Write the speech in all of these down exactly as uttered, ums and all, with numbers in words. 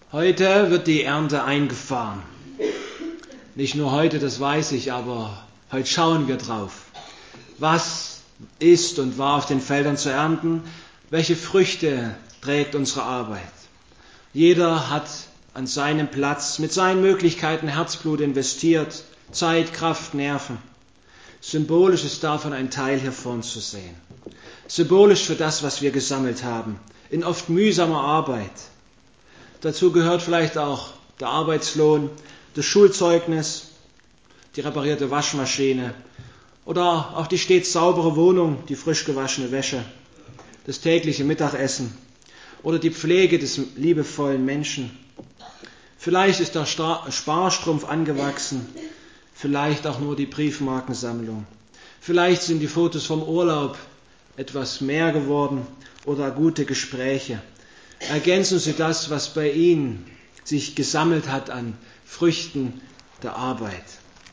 Heute wird die Ernte eingefahren. Nicht nur heute, das weiß ich, aber heute schauen wir drauf. Was ist und war auf den Feldern zu ernten? Welche Früchte trägt unsere Arbeit? Jeder hat an seinem Platz mit seinen Möglichkeiten Herzblut investiert, Zeit, Kraft, Nerven. Symbolisch ist davon ein Teil hier vorn zu sehen. Symbolisch für das, was wir gesammelt haben, in oft mühsamer Arbeit. Dazu gehört vielleicht auch der Arbeitslohn, das Schulzeugnis, die reparierte Waschmaschine oder auch die stets saubere Wohnung, die frisch gewaschene Wäsche, das tägliche Mittagessen oder die Pflege des liebevollen Menschen. Vielleicht ist der Sparstrumpf angewachsen, vielleicht auch nur die Briefmarkensammlung. Vielleicht sind die Fotos vom Urlaub etwas mehr geworden oder gute Gespräche. Ergänzen Sie das, was bei Ihnen sich gesammelt hat an Früchten der Arbeit.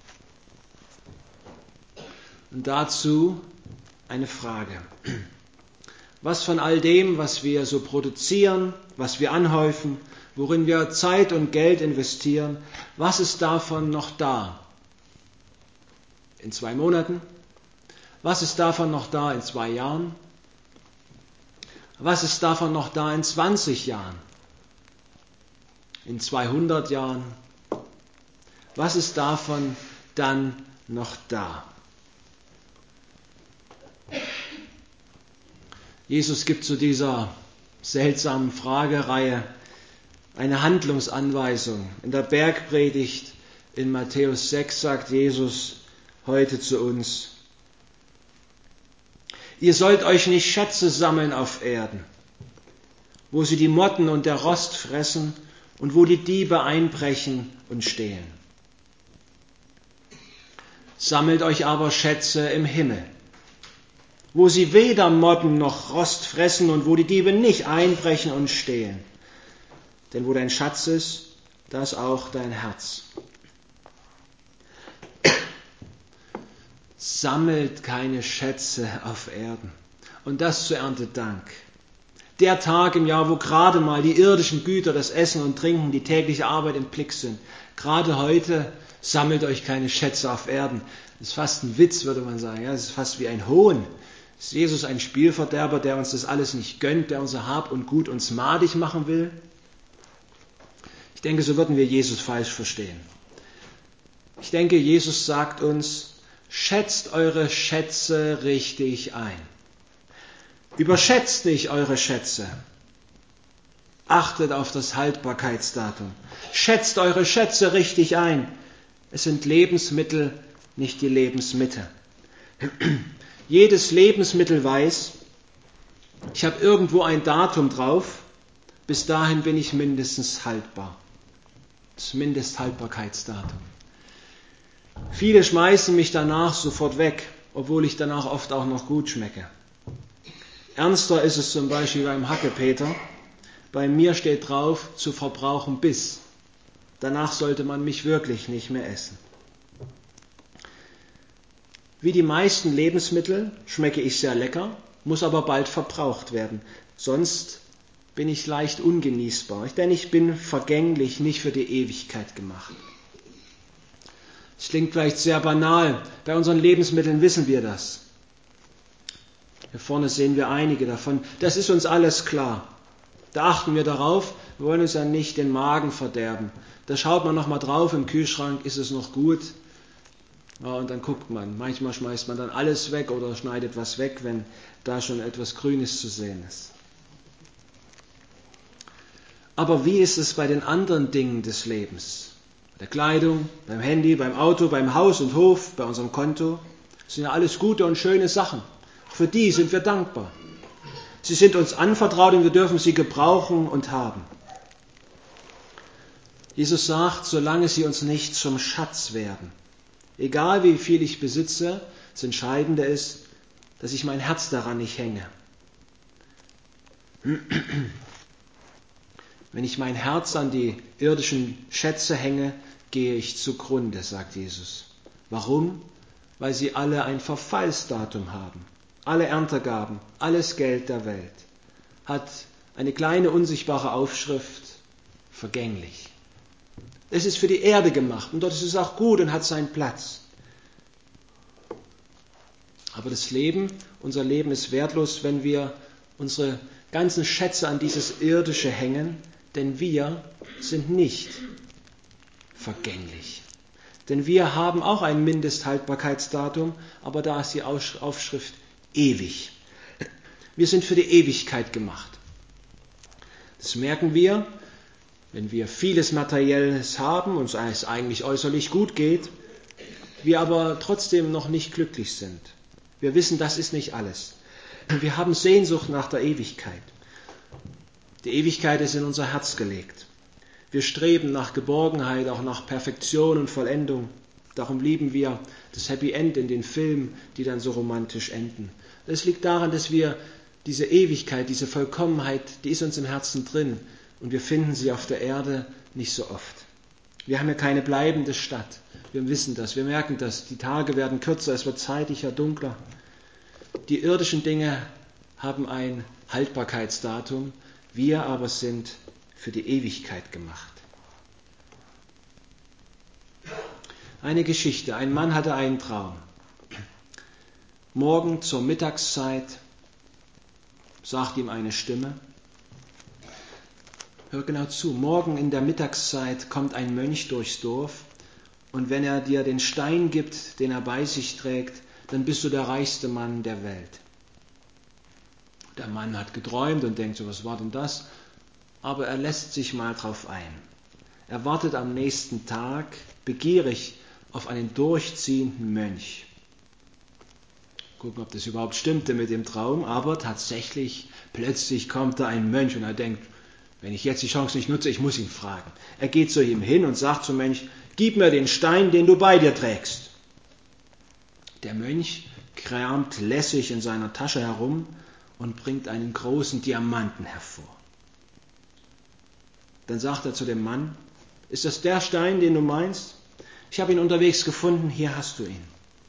Und dazu eine Frage. Was von all dem, was wir so produzieren, was wir anhäufen, worin wir Zeit und Geld investieren, was ist davon noch da? In zwei Monaten? Was ist davon noch da in zwei Jahren? Was ist davon noch da in zwanzig Jahren? In zweihundert Jahren? Was ist davon dann noch da? Jesus gibt zu dieser seltsamen Fragereihe eine Handlungsanweisung. In der Bergpredigt in Matthäus sechs sagt Jesus heute zu uns: Ihr sollt euch nicht Schätze sammeln auf Erden, wo sie die Motten und der Rost fressen und wo die Diebe einbrechen und stehlen. Sammelt euch aber Schätze im Himmel, wo sie weder Motten noch Rost fressen und wo die Diebe nicht einbrechen und stehlen. Denn wo dein Schatz ist, da ist auch dein Herz. Sammelt keine Schätze auf Erden. Und das zu Erntedank. Der Tag im Jahr, wo gerade mal die irdischen Güter, das Essen und Trinken, die tägliche Arbeit im Blick sind. Gerade heute sammelt euch keine Schätze auf Erden. Das ist fast ein Witz, würde man sagen. Ja, das ist fast wie ein Hohn. Ist Jesus ein Spielverderber, der uns das alles nicht gönnt, der unser Hab und Gut uns madig machen will? Ich denke, so würden wir Jesus falsch verstehen. Ich denke, Jesus sagt uns: Schätzt eure Schätze richtig ein. Überschätzt nicht eure Schätze. Achtet auf das Haltbarkeitsdatum. Schätzt eure Schätze richtig ein. Es sind Lebensmittel, nicht die Lebensmitte. Jedes Lebensmittel weiß, ich habe irgendwo ein Datum drauf, bis dahin bin ich mindestens haltbar. Das Mindesthaltbarkeitsdatum. Viele schmeißen mich danach sofort weg, obwohl ich danach oft auch noch gut schmecke. Ernster ist es zum Beispiel beim Hackepeter. Bei mir steht drauf, zu verbrauchen bis. Danach sollte man mich wirklich nicht mehr essen. Wie die meisten Lebensmittel schmecke ich sehr lecker, muss aber bald verbraucht werden. Sonst bin ich leicht ungenießbar, denn ich bin vergänglich, nicht für die Ewigkeit gemacht. Es klingt vielleicht sehr banal. Bei unseren Lebensmitteln wissen wir das. Hier vorne sehen wir einige davon. Das ist uns alles klar. Da achten wir darauf. Wir wollen uns ja nicht den Magen verderben. Da schaut man nochmal drauf im Kühlschrank, ist es noch gut? Ja, und dann guckt man. Manchmal schmeißt man dann alles weg oder schneidet was weg, wenn da schon etwas Grünes zu sehen ist. Aber wie ist es bei den anderen Dingen des Lebens? Bei der Kleidung, beim Handy, beim Auto, beim Haus und Hof, bei unserem Konto. Das sind ja alles gute und schöne Sachen. Für die sind wir dankbar. Sie sind uns anvertraut und wir dürfen sie gebrauchen und haben. Jesus sagt, solange sie uns nicht zum Schatz werden, egal wie viel ich besitze, das Entscheidende ist, dass ich mein Herz daran nicht hänge. Wenn ich mein Herz an die irdischen Schätze hänge, gehe ich zugrunde, sagt Jesus. Warum? Weil sie alle ein Verfallsdatum haben. Alle Erntegaben, alles Geld der Welt hat eine kleine unsichtbare Aufschrift: vergänglich. Es ist für die Erde gemacht und dort ist es auch gut und hat seinen Platz. Aber das Leben, unser Leben ist wertlos, wenn wir unsere ganzen Schätze an dieses Irdische hängen, denn wir sind nicht vergänglich. Denn wir haben auch ein Mindesthaltbarkeitsdatum, aber da ist die Aufschrift ewig. Wir sind für die Ewigkeit gemacht. Das merken wir, wenn wir vieles Materielles haben und es eigentlich äußerlich gut geht, wir aber trotzdem noch nicht glücklich sind. Wir wissen, das ist nicht alles. Wir haben Sehnsucht nach der Ewigkeit. Die Ewigkeit ist in unser Herz gelegt. Wir streben nach Geborgenheit, auch nach Perfektion und Vollendung. Darum lieben wir das Happy End in den Filmen, die dann so romantisch enden. Das liegt daran, dass wir diese Ewigkeit, diese Vollkommenheit, die ist uns im Herzen drin und wir finden sie auf der Erde nicht so oft. Wir haben ja keine bleibende Stadt. Wir wissen das, wir merken das. Die Tage werden kürzer, es wird zeitlicher, dunkler. Die irdischen Dinge haben ein Haltbarkeitsdatum, wir aber sind für die Ewigkeit gemacht. Eine Geschichte. Ein Mann hatte einen Traum. Morgen zur Mittagszeit sagt ihm eine Stimme, hör genau zu, morgen in der Mittagszeit kommt ein Mönch durchs Dorf und wenn er dir den Stein gibt, den er bei sich trägt, dann bist du der reichste Mann der Welt. Der Mann hat geträumt und denkt so, was war denn das? Aber er lässt sich mal drauf ein. Er wartet am nächsten Tag begierig auf einen durchziehenden Mönch. Gucken, ob das überhaupt stimmte mit dem Traum, aber tatsächlich, plötzlich kommt da ein Mönch und er denkt, wenn ich jetzt die Chance nicht nutze, ich muss ihn fragen. Er geht zu ihm hin und sagt zum Mönch, gib mir den Stein, den du bei dir trägst. Der Mönch kramt lässig in seiner Tasche herum und bringt einen großen Diamanten hervor. Dann sagt er zu dem Mann, ist das der Stein, den du meinst? Ich habe ihn unterwegs gefunden, hier hast du ihn.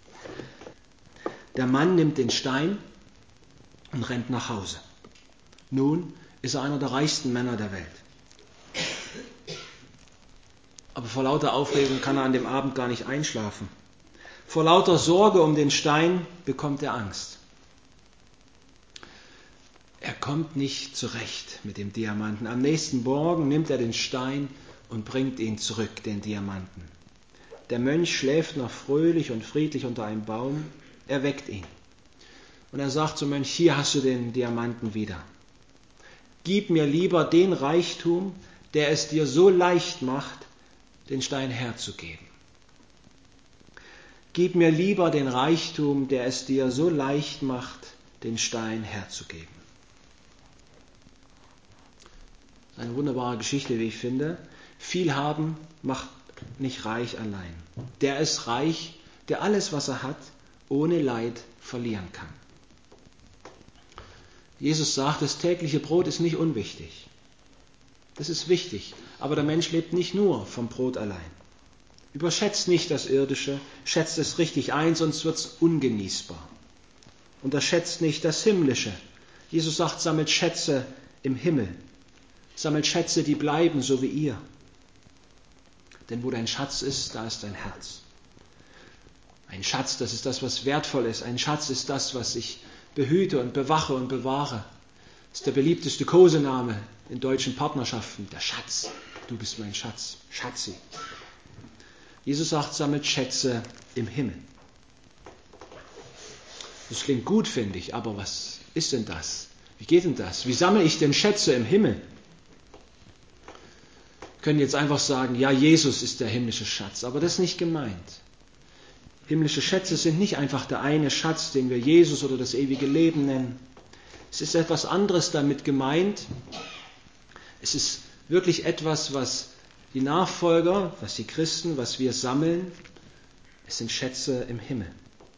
Der Mann nimmt den Stein und rennt nach Hause. Nun ist er einer der reichsten Männer der Welt. Aber vor lauter Aufregung kann er an dem Abend gar nicht einschlafen. Vor lauter Sorge um den Stein bekommt er Angst. Er kommt nicht zurecht mit dem Diamanten. Am nächsten Morgen nimmt er den Stein und bringt ihn zurück, den Diamanten. Der Mönch schläft noch fröhlich und friedlich unter einem Baum. Er weckt ihn. Und er sagt zum Mönch, hier hast du den Diamanten wieder. Gib mir lieber den Reichtum, der es dir so leicht macht, den Stein herzugeben. Gib mir lieber den Reichtum, der es dir so leicht macht, den Stein herzugeben. Das ist eine wunderbare Geschichte, wie ich finde. Viel haben macht nicht reich allein. Der ist reich, der alles, was er hat, ohne Leid verlieren kann. Jesus sagt, das tägliche Brot ist nicht unwichtig. Das ist wichtig, aber der Mensch lebt nicht nur vom Brot allein. Überschätzt nicht das Irdische, schätzt es richtig ein, sonst wird es ungenießbar. Unterschätzt nicht das Himmlische. Jesus sagt, sammelt Schätze im Himmel. Sammelt Schätze, die bleiben, so wie ihr. Denn wo dein Schatz ist, da ist dein Herz. Ein Schatz, das ist das, was wertvoll ist. Ein Schatz ist das, was ich behüte und bewache und bewahre. Das ist der beliebteste Kosename in deutschen Partnerschaften. Der Schatz. Du bist mein Schatz. Schatzi. Jesus sagt, sammelt Schätze im Himmel. Das klingt gut, finde ich, aber was ist denn das? Wie geht denn das? Wie sammle ich denn Schätze im Himmel? Wir können jetzt einfach sagen, ja, Jesus ist der himmlische Schatz, aber das ist nicht gemeint. Himmlische Schätze sind nicht einfach der eine Schatz, den wir Jesus oder das ewige Leben nennen. Es ist etwas anderes damit gemeint. Es ist wirklich etwas, was die Nachfolger, was die Christen, was wir sammeln. Es sind Schätze im Himmel.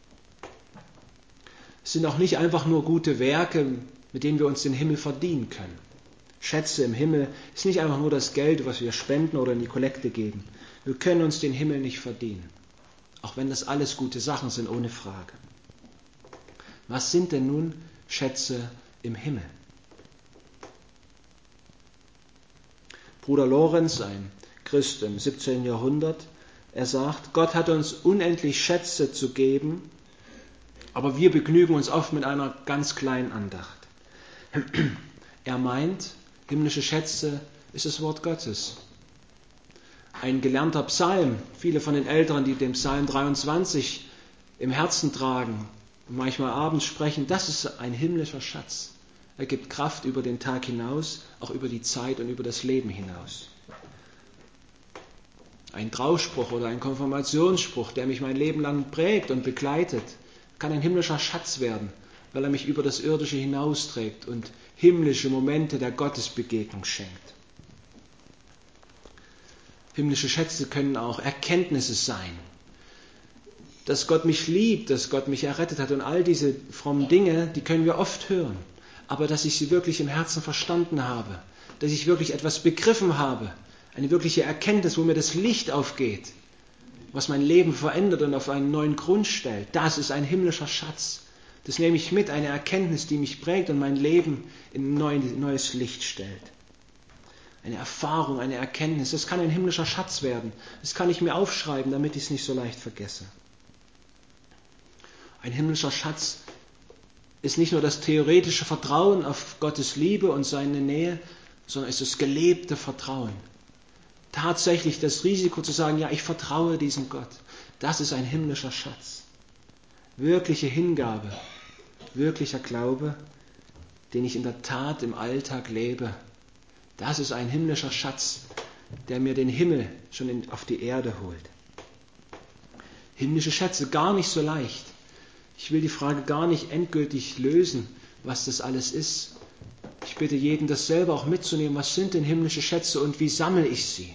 Es sind auch nicht einfach nur gute Werke, mit denen wir uns den Himmel verdienen können. Schätze im Himmel ist nicht einfach nur das Geld, was wir spenden oder in die Kollekte geben. Wir können uns den Himmel nicht verdienen. Auch wenn das alles gute Sachen sind, ohne Frage. Was sind denn nun Schätze im Himmel? Bruder Lorenz, ein Christ im siebzehnten Jahrhundert, er sagt, Gott hat uns unendlich Schätze zu geben, aber wir begnügen uns oft mit einer ganz kleinen Andacht. Er meint, himmlische Schätze ist das Wort Gottes. Ein gelernter Psalm, viele von den Älteren, die den Psalm dreiundzwanzig im Herzen tragen und manchmal abends sprechen, das ist ein himmlischer Schatz. Er gibt Kraft über den Tag hinaus, auch über die Zeit und über das Leben hinaus. Ein Trauspruch oder ein Konfirmationsspruch, der mich mein Leben lang prägt und begleitet, kann ein himmlischer Schatz werden, weil er mich über das Irdische hinausträgt und himmlische Momente der Gottesbegegnung schenkt. Himmlische Schätze können auch Erkenntnisse sein. Dass Gott mich liebt, dass Gott mich errettet hat und all diese frommen Dinge, die können wir oft hören. Aber dass ich sie wirklich im Herzen verstanden habe, dass ich wirklich etwas begriffen habe, eine wirkliche Erkenntnis, wo mir das Licht aufgeht, was mein Leben verändert und auf einen neuen Grund stellt, das ist ein himmlischer Schatz. Das nehme ich mit, eine Erkenntnis, die mich prägt und mein Leben in ein neues Licht stellt. Eine Erfahrung, eine Erkenntnis, das kann ein himmlischer Schatz werden. Das kann ich mir aufschreiben, damit ich es nicht so leicht vergesse. Ein himmlischer Schatz ist nicht nur das theoretische Vertrauen auf Gottes Liebe und seine Nähe, sondern es ist das gelebte Vertrauen. Tatsächlich das Risiko zu sagen, ja, ich vertraue diesem Gott. Das ist ein himmlischer Schatz. Wirkliche Hingabe, wirklicher Glaube, den ich in der Tat im Alltag lebe. Das ist ein himmlischer Schatz, der mir den Himmel schon in, auf die Erde holt. Himmlische Schätze, gar nicht so leicht. Ich will die Frage gar nicht endgültig lösen, was das alles ist. Ich bitte jeden, das selber auch mitzunehmen. Was sind denn himmlische Schätze und wie sammle ich sie?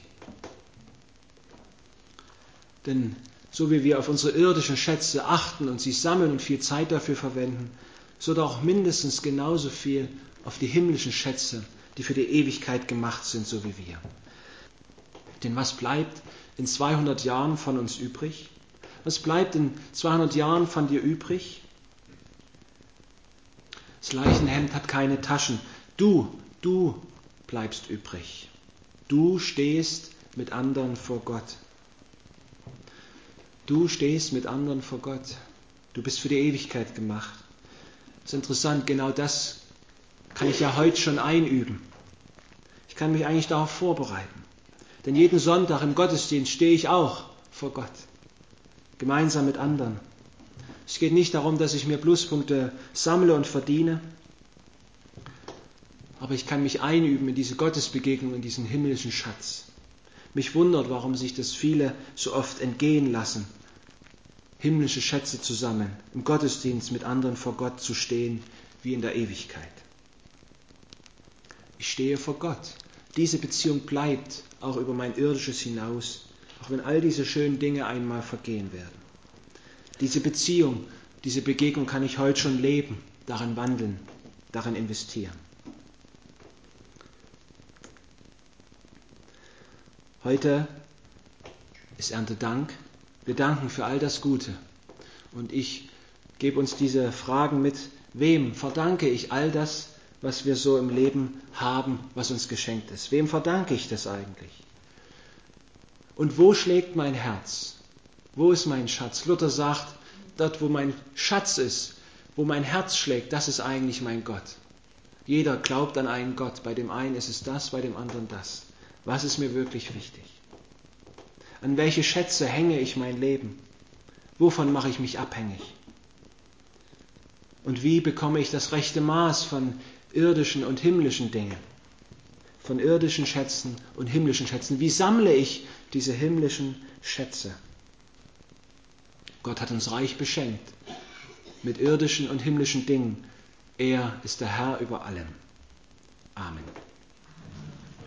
Denn so wie wir auf unsere irdischen Schätze achten und sie sammeln und viel Zeit dafür verwenden, so doch auch mindestens genauso viel auf die himmlischen Schätze, die für die Ewigkeit gemacht sind, so wie wir. Denn was bleibt in zweihundert Jahren von uns übrig? Was bleibt in zweihundert Jahren von dir übrig? Das Leichenhemd hat keine Taschen. Du, du bleibst übrig. Du stehst mit anderen vor Gott. Du stehst mit anderen vor Gott. Du bist für die Ewigkeit gemacht. Das ist interessant, genau das kann ich ja heute schon einüben. Ich kann mich eigentlich darauf vorbereiten. Denn jeden Sonntag im Gottesdienst stehe ich auch vor Gott. Gemeinsam mit anderen. Es geht nicht darum, dass ich mir Pluspunkte sammle und verdiene, aber ich kann mich einüben in diese Gottesbegegnung, in diesen himmlischen Schatz. Mich wundert, warum sich das viele so oft entgehen lassen, himmlische Schätze zu sammeln, im Gottesdienst mit anderen vor Gott zu stehen, wie in der Ewigkeit. Ich stehe vor Gott. Diese Beziehung bleibt auch über mein Irdisches hinaus, auch wenn all diese schönen Dinge einmal vergehen werden. Diese Beziehung, diese Begegnung kann ich heute schon leben, darin wandeln, darin investieren. Heute ist Erntedank. Wir danken für all das Gute. Und ich gebe uns diese Fragen mit, wem verdanke ich all das, was wir so im Leben haben, was uns geschenkt ist? Wem verdanke ich das eigentlich? Und wo schlägt mein Herz? Wo ist mein Schatz? Luther sagt, dort wo mein Schatz ist, wo mein Herz schlägt, das ist eigentlich mein Gott. Jeder glaubt an einen Gott. Bei dem einen ist es das, bei dem anderen das. Was ist mir wirklich wichtig? An welche Schätze hänge ich mein Leben? Wovon mache ich mich abhängig? Und wie bekomme ich das rechte Maß von irdischen und himmlischen Dingen? Von irdischen Schätzen und himmlischen Schätzen. Wie sammle ich diese himmlischen Schätze? Gott hat uns reich beschenkt mit irdischen und himmlischen Dingen. Er ist der Herr über allem. Amen.